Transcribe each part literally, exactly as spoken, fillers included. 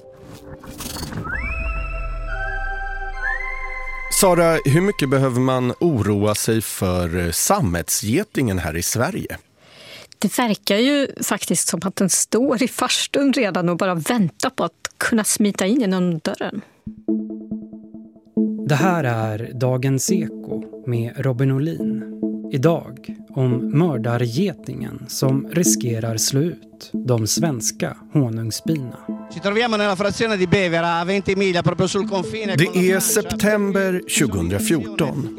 Sara, hur mycket behöver man oroa sig för sammetsgetingen här i Sverige? Det verkar ju faktiskt som att den står i farstun redan och bara väntar på att kunna smita in genom dörren. Det här är Dagens Eko med Robin Olin. Idag om mördargetingen som riskerar slå ut de svenska honungsbina. Ci troviamo nella frazione di Bevera a tjugo miglia proprio sul confine. Det är september tjugofjorton.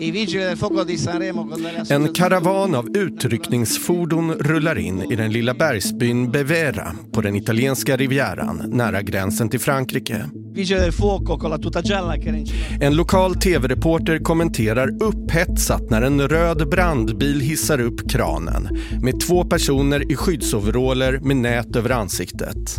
En karavan av utryckningsfordon rullar in i den lilla bergsbyn Bevera på den italienska rivieran nära gränsen till Frankrike. En lokal tv-reporter kommenterar upphetsat när en röd brandbil hissar upp kranen med två personer i skyddsoveraller med nät över ansiktet.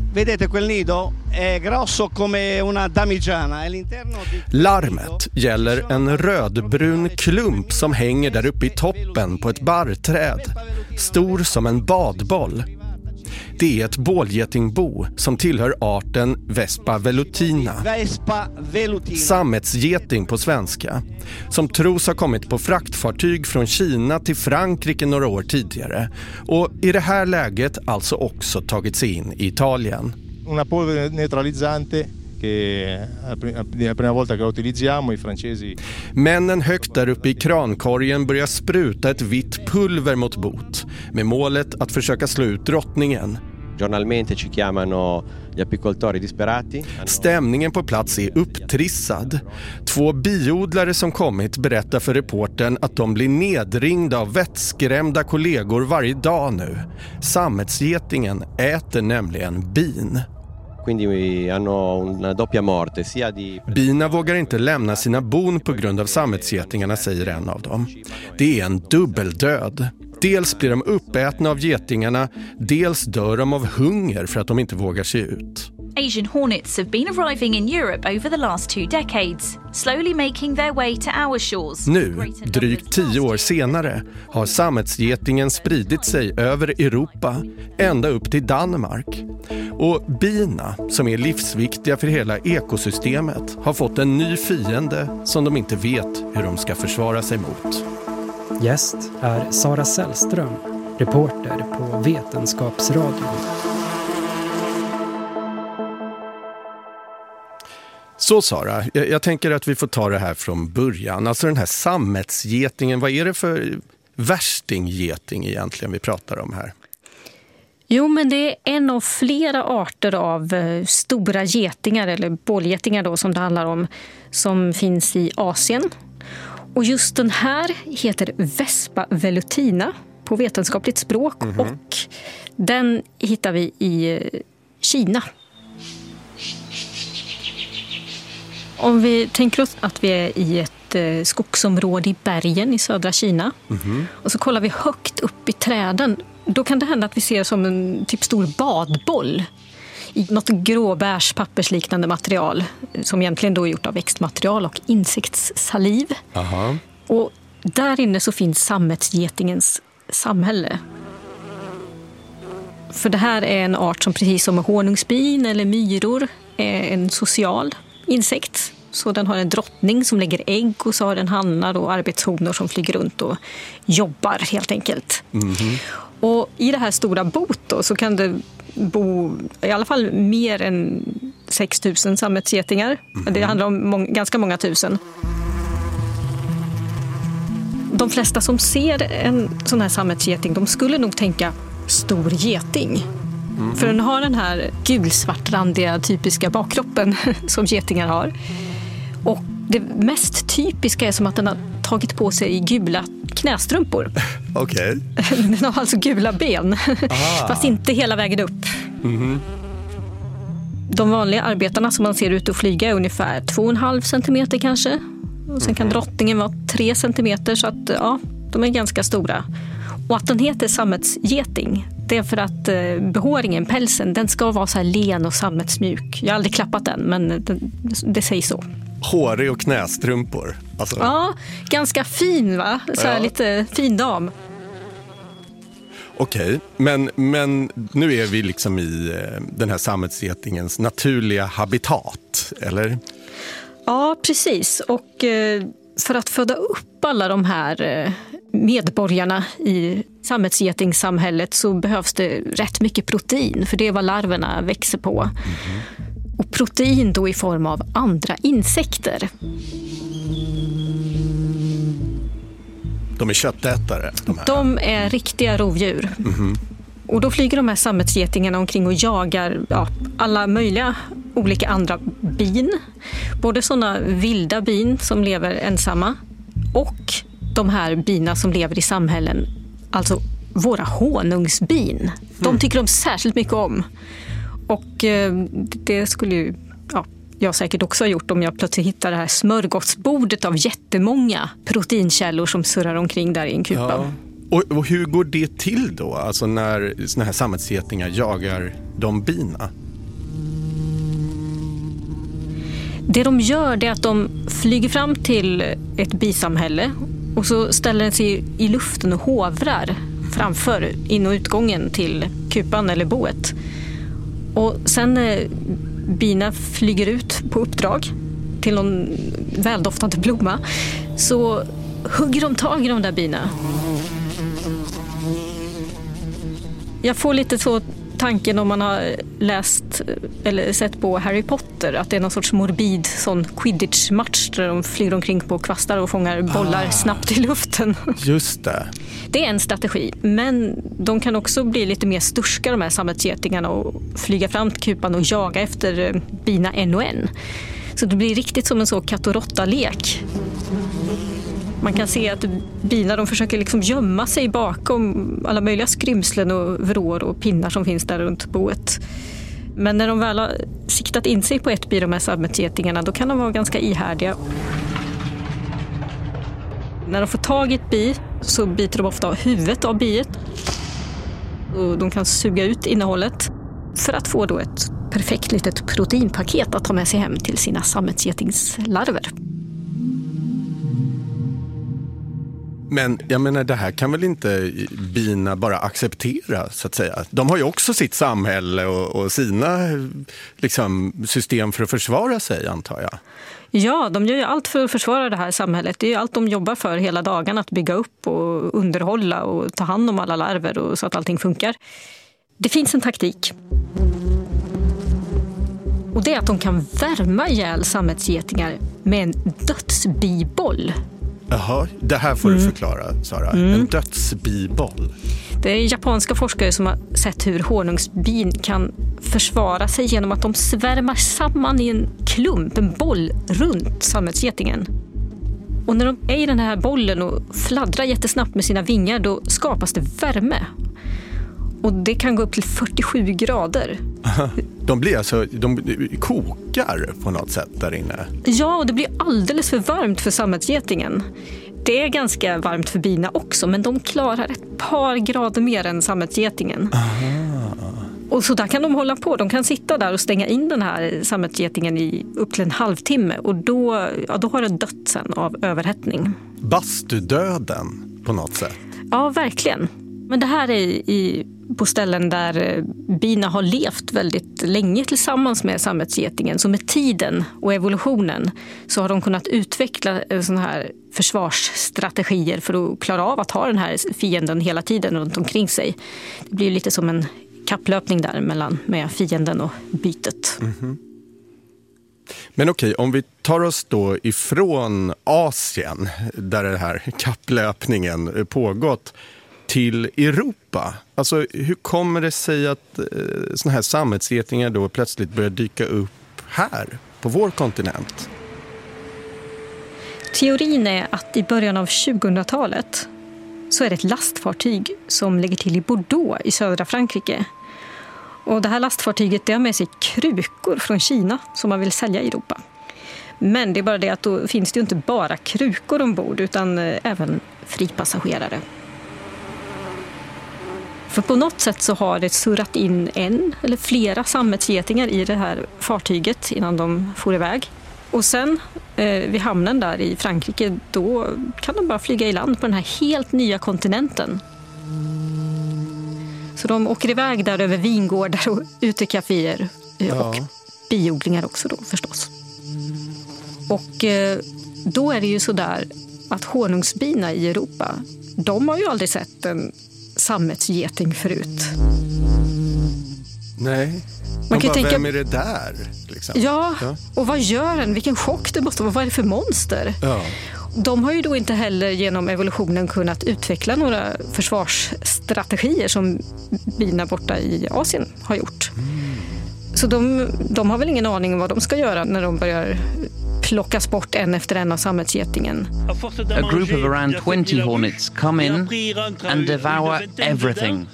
Larmet gäller en rödbrun klump som hänger där uppe i toppen på ett barrträd, stor som en badboll. Det är ett bålgetingbo som tillhör arten Vespa velutina, sammetsgeting på svenska, som tros ha kommit på fraktfartyg från Kina till Frankrike några år tidigare och i det här läget alltså också tagit sig in i Italien. Una polvere neutralizzante che la prima volta che la utilizziamo i francesi. Männen högt där uppe i krankorgen börjar spruta ett vitt pulver mot bot med målet att försöka slå ut drottningen. Giornalmente ci chiamano gli apicoltori disperati. Stämningen på plats är upptrissad. Två biodlare som kommit berättar för reportern att de blir nedringda av vettskrämda kollegor varje dag nu. Sammetsgetingen äter nämligen bin. Quindi hanno una doppia morte sia di... Bina vågar inte lämna sina bon på grund av sammetsgetingarna, säger en av dem. Det är en dubbeldöd. Dels blir de uppätna av getingarna, dels dör de av hunger för att de inte vågar se ut. Asian hornets have been arriving in Europe over the last two decades, slowly making their way to our shores. Nu, drygt tio år senare, har sammetsgetingen spridit sig över Europa, ända upp till Danmark. Och bina, som är livsviktiga för hela ekosystemet, har fått en ny fiende som de inte vet hur de ska försvara sig mot. Gäst är Sara Sällström, reporter på Vetenskapsradion. Så Sara, jag, jag tänker att vi får ta det här från början. Alltså den här sammetsgetingen, vad är det för värstinggeting egentligen vi pratar om här? Jo, men det är en av flera arter av eh, stora getingar, eller bålgetingar då som det handlar om, som finns i Asien. Och just den här heter Vespa velutina på vetenskapligt språk, mm-hmm. och den hittar vi i eh, Kina. Om vi tänker oss att vi är i ett eh, skogsområde i bergen i södra Kina, mm-hmm. och så kollar vi högt upp i träden, då kan det hända att vi ser som en typ stor badboll i något gråbärs pappersliknande material som egentligen då är gjort av växtmaterial och insektssaliv. Aha. Och där inne så finns sammetsgetingens samhälle. För det här är en art som precis som honungsbin eller myror är en social insekt. Så den har en drottning som lägger ägg och så har den hannar och arbetshonor som flyger runt och jobbar helt enkelt. Mm-hmm. Och i det här stora bot då, så kan det bo i alla fall mer än sex tusen sammetsgetingar. Mm-hmm. Det handlar om må- ganska många tusen. De flesta som ser en sån här sammetsgeting, de skulle nog tänka stor geting. Mm-hmm. För den har den här gulsvartrandiga typiska bakkroppen som getingar har. Och det mest typiska är som att den har tagit på sig gula knästrumpor. Okej. Okay. Den har alltså gula ben, fast inte hela vägen upp. Mm-hmm. De vanliga arbetarna som man ser ut och flyga är ungefär två och en halv centimeter kanske. Och sen kan drottningen vara tre centimeter, så att ja, de är ganska stora. Och att den heter sammetsgeting, det är för att eh, behåringen, pälsen, den ska vara så här len och sammetsmjuk. Jag har aldrig klappat den, men det, det sägs så. Hårig och knästrumpor. Alltså. Ja, ganska fin va? Så här, ja. Lite fin dam. Okej, men, men nu är vi liksom i den här sammetsgetingens naturliga habitat, eller? Ja, precis. Och för att föda upp alla de här medborgarna i sammetsgetingsamhället så behövs det rätt mycket protein, för det är vad larverna växer på. Mm-hmm. Och protein då i form av andra insekter. De är köttätare? De, här. de är riktiga rovdjur. Mm-hmm. Och då flyger de här sammetsgetingarna omkring och jagar ja, alla möjliga olika andra bin. Både sådana vilda bin som lever ensamma och de här bina som lever i samhällen. Alltså våra honungsbin. De mm. tycker de särskilt mycket om. Och eh, det skulle ju ja, jag säkert också ha gjort om jag plötsligt hittar det här smörgåsbordet av jättemånga proteinkällor som surrar omkring där i en kupa. Ja. Och, och hur går det till då? Alltså när såna här sammetsgetingar jagar de bina? Det de gör är att de flyger fram till ett bisamhälle och så ställer den sig i luften och hovrar framför in- och utgången till kupan eller boet. Och sen när bina flyger ut på uppdrag till någon väldoftande blomma så hugger de tag i de där bina. Jag får lite så tanken om man har läst eller sett på Harry Potter att det är någon sorts morbid sån quidditch-match där de flyger omkring på kvastar och fångar bollar ah, snabbt i luften. Just det. Det är en strategi, men de kan också bli lite mer sturska de här sammetsgetingarna och flyga fram till kupan och jaga efter bina en och en. Så det blir riktigt som en så katt- och råtta-lek. Man kan se att bina de försöker liksom gömma sig bakom alla möjliga skrymslen och vrår och pinnar som finns där runt boet. Men när de väl har siktat in sig på ett bi, de här sammetsgetingarna, då kan de vara ganska ihärdiga. När de får tag i ett bi så biter de ofta av huvudet av biet. Och de kan suga ut innehållet för att få då ett perfekt litet proteinpaket att ta med sig hem till sina sammetsgetingslarver. Men jag menar, det här kan väl inte bina bara acceptera, så att säga. De har ju också sitt samhälle och, och sina liksom, system för att försvara sig, antar jag. Ja, de gör ju allt för att försvara det här samhället. Det är ju allt de jobbar för hela dagen, att bygga upp och underhålla och ta hand om alla larver och så att allting funkar. Det finns en taktik. Och det är att de kan värma ihjäl sammetsgetingar med en dödsbiboll. Jaha, det här får du förklara, Sara. Mm. En dödsbiboll. Det är japanska forskare som har sett hur honungsbin kan försvara sig genom att de svärmar samman i en klump, en boll, runt sammetsgetingen. Och när de är i den här bollen och fladdrar jättesnabbt med sina vingar, då skapas det värme. Och det kan gå upp till fyrtiosju grader. De blir alltså, de kokar på något sätt där inne. Ja, och det blir alldeles för varmt för sammetsgetingen. Det är ganska varmt för bina också, men de klarar ett par grader mer än sammetsgetingen. Aha. Och så där kan de hålla på. De kan sitta där och stänga in den här sammetsgetingen i upp till en halvtimme. Och då, ja, då har det dött sen av överhettning. Bastudöden på något sätt. Ja, verkligen. Men det här är i, på ställen där bina har levt väldigt länge tillsammans med sammetsgetingen. Så med tiden och evolutionen så har de kunnat utveckla såna här försvarsstrategier för att klara av att ha den här fienden hela tiden runt omkring sig. Det blir lite som en kapplöpning där mellan med fienden och bytet. Mm-hmm. Men okej, om vi tar oss då ifrån Asien där den här kapplöpningen pågått till Europa. Alltså hur kommer det sig att eh, såna här sammetsgetingar då plötsligt börjar dyka upp här på vår kontinent? Teorin är att i början av tjugohundratalet så är det ett lastfartyg som lägger till i Bordeaux i södra Frankrike. Och det här lastfartyget det har med sig krukor från Kina som man vill sälja i Europa. Men det är bara det att då finns det ju inte bara krukor ombord utan eh, även fripassagerare. För på något sätt så har det surrat in en eller flera sammetsgetingar i det här fartyget innan de får iväg. Och sen eh, vid hamnen där i Frankrike då kan de bara flyga i land på den här helt nya kontinenten. Så de åker iväg där över vingårdar och utekaféer och ja. biodlingar också då förstås. Och eh, då är det ju så där att honungsbina i Europa, de har ju aldrig sett en sammetsgeting förut. Nej. Man kan bara, tänka, vem är det där? Liksom? Ja, ja, och vad gör den? Vilken chock det måste vara. Vad är det för monster? Ja. De har ju då inte heller genom evolutionen kunnat utveckla några försvarsstrategier som bina borta i Asien har gjort. Mm. Så de, de har väl ingen aning om vad de ska göra när de börjar plockas bort en efter en av sammetsgetingen. A group of around twenty hornets come in and devour everything.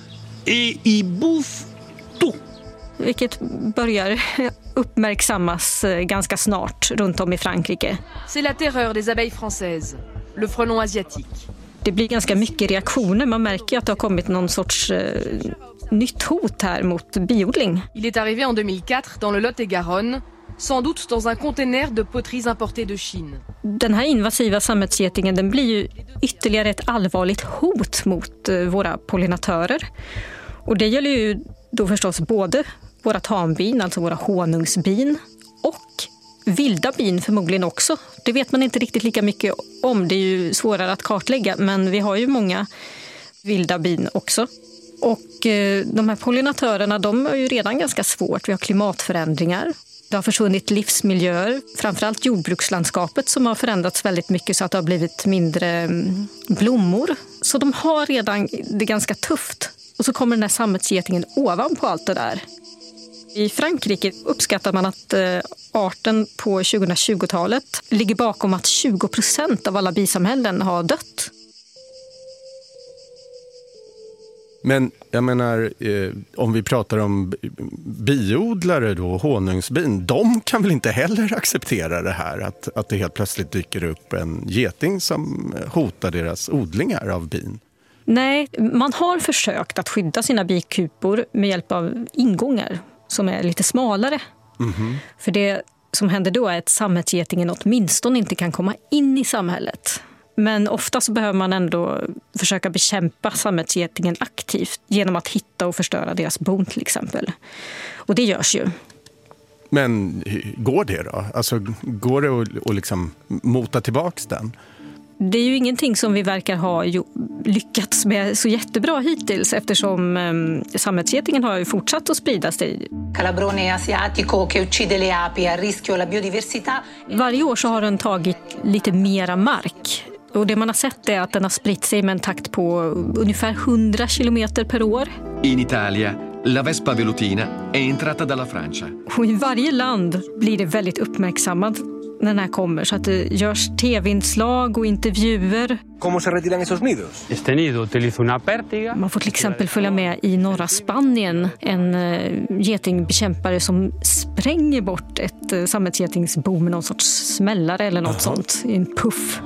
Vilket börjar uppmärksammas ganska snart runt om i Frankrike. C'est la terreur des abeilles françaises, le frelon asiatique. Det blir ganska mycket reaktioner. Man märker att det har kommit någon sorts eh, nytt hot här mot biodling. Il est arrivé en deux mille quatre dans le Lot-et-Garonne, sans doute dans un conteneur de poteries importées de Chine. Den här invasiva sammetsgetingen, den blir ju ytterligare ett allvarligt hot mot eh, våra pollinatörer. Och det gäller ju då förstås både våra tambin, alltså våra honungsbin, och vilda bin förmodligen också. Det vet man inte riktigt lika mycket om, det är ju svårare att kartlägga, men vi har ju många vilda bin också. Och eh, de här pollinatörerna, de är ju redan ganska svårt. Vi har klimatförändringar, det har försvunnit livsmiljöer, framförallt jordbrukslandskapet som har förändrats väldigt mycket så att det har blivit mindre blommor. Så de har redan det ganska tufft. Och så kommer den här sammetsgetingen ovanpå allt det där. I Frankrike uppskattar man att arten på tjugohundratjugotalet ligger bakom att tjugo procent av alla bisamhällen har dött. Men jag menar, eh, om vi pratar om biodlare då, honungsbin, de kan väl inte heller acceptera det här, att, att det helt plötsligt dyker upp en geting som hotar deras odlingar av bin? Nej, man har försökt att skydda sina bikupor med hjälp av ingångar som är lite smalare. Mm-hmm. För det som händer då är att sammetsgetingen åtminstone inte kan komma in i samhället. Men ofta så behöver man ändå försöka bekämpa sammetsgetingen aktivt genom att hitta och förstöra deras bon till exempel. Och det görs ju. Men går det då? Alltså går det att, att liksom mota tillbaks den? Det är ju ingenting som vi verkar ha lyckats med så jättebra hittills eftersom eh, sammetsgetingen har ju fortsatt att sprida sig. Calabrone asiatico che uccide le api a rischio la biodiversità. Varje år så har den tagit lite mera mark. Och det man har sett är att den har spritt sig med en takt på ungefär hundra kilometer per år. In Italia, la Vespa velutina è entrata dalla Francia. Och i varje land blir det väldigt uppmärksammat när den här kommer, så att det görs tv-inslag och intervjuer. ¿Cómo se retiran esos nidos? Este nido utiliza una pértiga. Man får till exempel följa med i norra Spanien, en uh, getingbekämpare som spränger bort ett uh, sammetsgetingsbo med någon sorts smällare eller något uh-huh. sånt i en puff.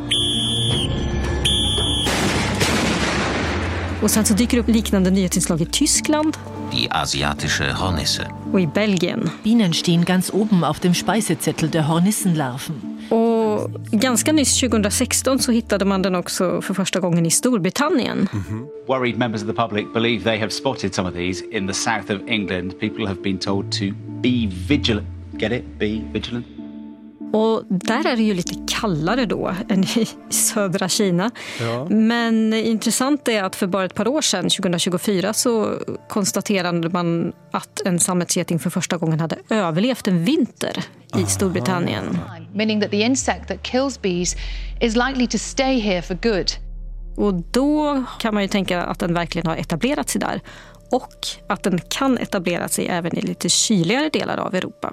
Och sen så dyker det upp liknande nyhetsinslag i Tyskland. Die asiatische Hornisse. Och i Belgien. Bienen stehen ganz oben auf dem Speisezettel der Hornissenlarven. Och ganska nyss tjugohundrasexton så hittade man den också för första gången i Storbritannien. Mm-hmm. Worried members of the public believe they have spotted some of these in the south of England. People have been told to be vigilant. Get it? Be vigilant. Och där är det ju lite kallare då än i södra Kina. Ja. Men intressant är att för bara ett par år sedan, tjugohundratjugofyra, så konstaterade man att en sammetsgeting för första gången hade överlevt en vinter i Aha. Storbritannien. Meaning that the insect that kills bees is likely to stay here for good. Och då kan man ju tänka att den verkligen har etablerat sig där. Och att den kan etablera sig även i lite kyligare delar av Europa.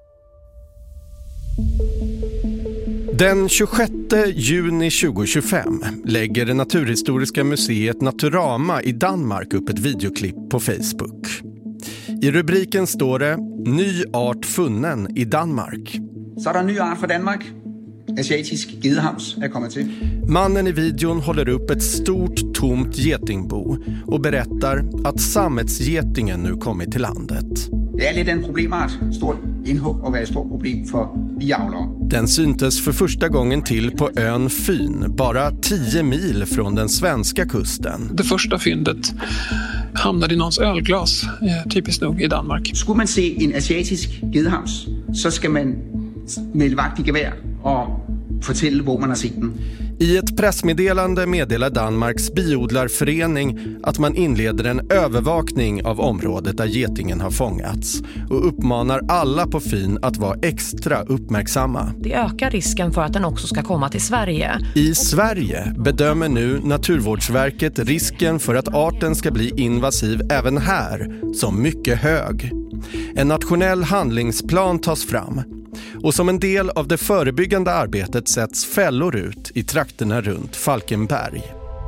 Den tjugosjätte juni tjugohundratjugofem lägger det Naturhistoriska museet Naturama i Danmark upp ett videoklipp på Facebook. I rubriken står det "Ny art funnen i Danmark". Så är det en ny art för Danmark. Asiatisk gedehams är kommit till. Mannen i videon håller upp ett stort tomt getingbo och berättar att sammetsgetingen nu kommit till landet. Det är lite en problemart. Stort inhugg och är ett stort problem för biavlare. Den syntes för första gången till på ön Fyn, bara tio mil från den svenska kusten. Det första fyndet hamnade i någons ölglas, typiskt nog i Danmark. Skulle man se en asiatisk gedehams så ska man med vakt i gevär och fortälla var man har sett den. I ett pressmeddelande meddelar Danmarks biodlarförening att man inleder en övervakning av området där getingen har fångats och uppmanar alla på Fyn att vara extra uppmärksamma. Det ökar risken för att den också ska komma till Sverige. I Sverige bedömer nu Naturvårdsverket risken för att arten ska bli invasiv även här som mycket hög. En nationell handlingsplan tas fram. Och som en del av det förebyggande arbetet sätts fällor ut i trakterna runt Falkenberg.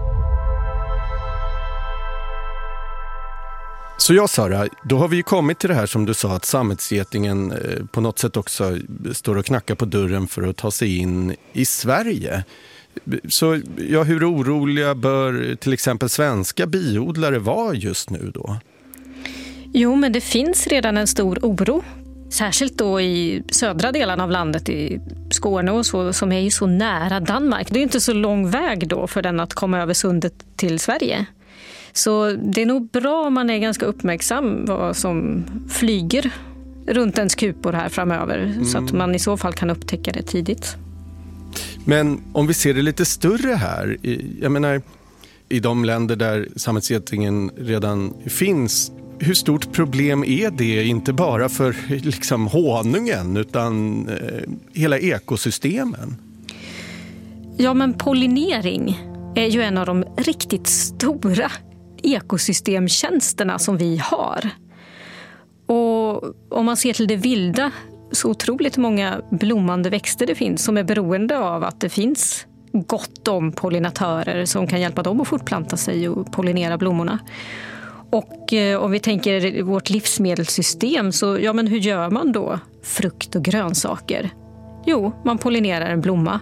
Så ja, Sara, då har vi ju kommit till det här som du sa, att sammetsgetingen på något sätt också står och knackar på dörren för att ta sig in i Sverige. Så ja, hur oroliga bör till exempel svenska biodlare vara just nu då? Jo, men det finns redan en stor oro. Särskilt då i södra delarna av landet, i Skåne och så, som är ju så nära Danmark. Det är inte så lång väg då för den att komma över sundet till Sverige. Så det är nog bra om man är ganska uppmärksam vad som flyger runt ens kupor här framöver. Mm. Så att man i så fall kan upptäcka det tidigt. Men om vi ser det lite större här, jag menar i de länder där sammetsgetingen redan finns, hur stort problem är det inte bara för liksom honungen utan eh, hela ekosystemen? Ja, men pollinering är ju en av de riktigt stora ekosystemtjänsterna som vi har. Och om man ser till det vilda, så otroligt många blommande växter det finns som är beroende av att det finns gott om pollinatörer som kan hjälpa dem att fortplanta sig och pollinera blommorna. Och eh, om vi tänker vårt livsmedelssystem, så ja, men hur gör man då frukt och grönsaker? Jo, man pollinerar en blomma.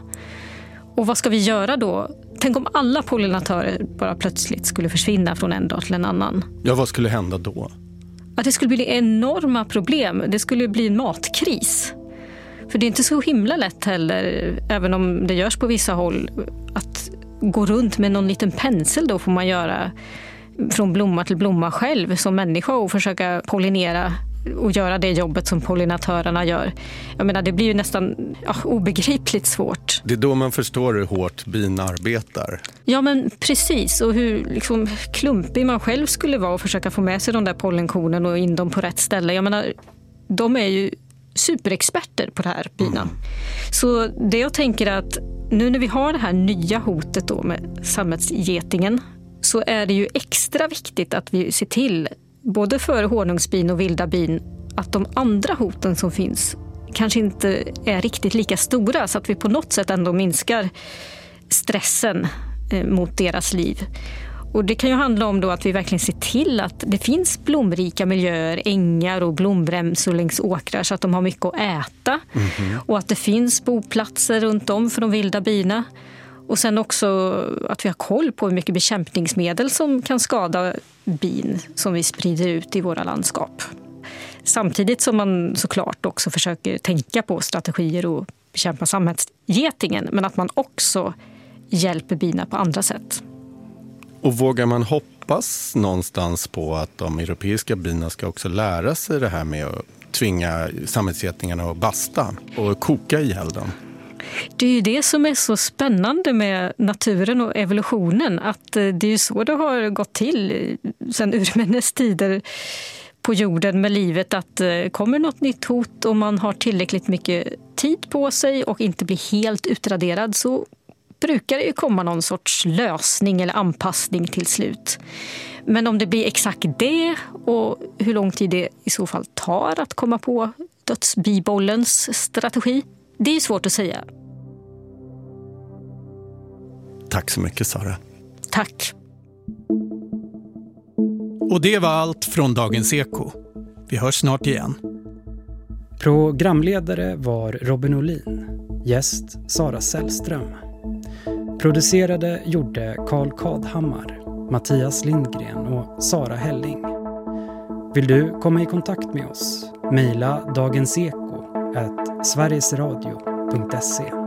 Och vad ska vi göra då? Tänk om alla pollinatörer bara plötsligt skulle försvinna från en dag till en annan. Ja, vad skulle hända då? Att det skulle bli enorma problem. Det skulle bli en matkris. För det är inte så himla lätt heller, även om det görs på vissa håll, att gå runt med någon liten pensel. Då får man göra från blomma till blomma själv som människa och försöka pollinera och göra det jobbet som pollinatörerna gör. Jag menar, det blir ju nästan ja, obegripligt svårt. Det är då man förstår hur hårt bin arbetar. Ja, men precis. Och hur liksom, klumpig man själv skulle vara och försöka få med sig de där pollenkornen och in dem på rätt ställe. Jag menar, de är ju superexperter på det här, bina. Mm. Så det jag tänker är att nu när vi har det här nya hotet då med sammetsgetingen, så är det ju extra viktigt att vi ser till, både för honungsbin och vilda bin, att de andra hoten som finns kanske inte är riktigt lika stora, så att vi på något sätt ändå minskar stressen mot deras liv. Och det kan ju handla om då att vi verkligen ser till att det finns blomrika miljöer, ängar och blomremsor längs åkrar så att de har mycket att äta. Mm-hmm. Och att det finns boplatser runt om för de vilda bina. Och sen också att vi har koll på hur mycket bekämpningsmedel som kan skada bin som vi sprider ut i våra landskap. Samtidigt som man såklart också försöker tänka på strategier och bekämpa sammetsgetingen, men att man också hjälper bina på andra sätt. Och vågar man hoppas någonstans på att de europeiska bina ska också lära sig det här med att tvinga sammetsgetingarna att basta och koka ihjäl dem? Det är ju det som är så spännande med naturen och evolutionen, att det är ju så det har gått till sedan urminnes tider på jorden med livet, att kommer något nytt hot och man har tillräckligt mycket tid på sig och inte blir helt utraderad, så brukar det ju komma någon sorts lösning eller anpassning till slut. Men om det blir exakt det och hur lång tid det i så fall tar att komma på dödsbibollens strategi, det är svårt att säga. Tack så mycket, Sara. Tack. Och det var allt från Dagens Eko. Vi hörs snart igen. Programledare var Robin Olin. Gäst Sara Sällström. Producerade gjorde Carl Kadhammar, Mattias Lindgren och Sara Helling. Vill du komma i kontakt med oss? Maila dagenseko at sverigesradio punkt se.